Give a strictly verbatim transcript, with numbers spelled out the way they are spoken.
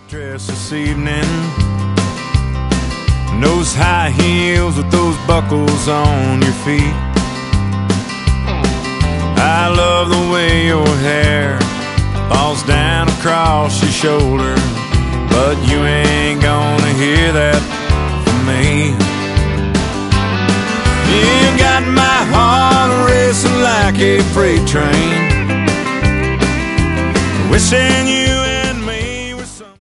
dress this evening, and those high heels with those buckles on your feet. I love the way your hair falls down across your shoulder, but you ain't gonna hear that from me. You got my heart racing like a freight train, wishing you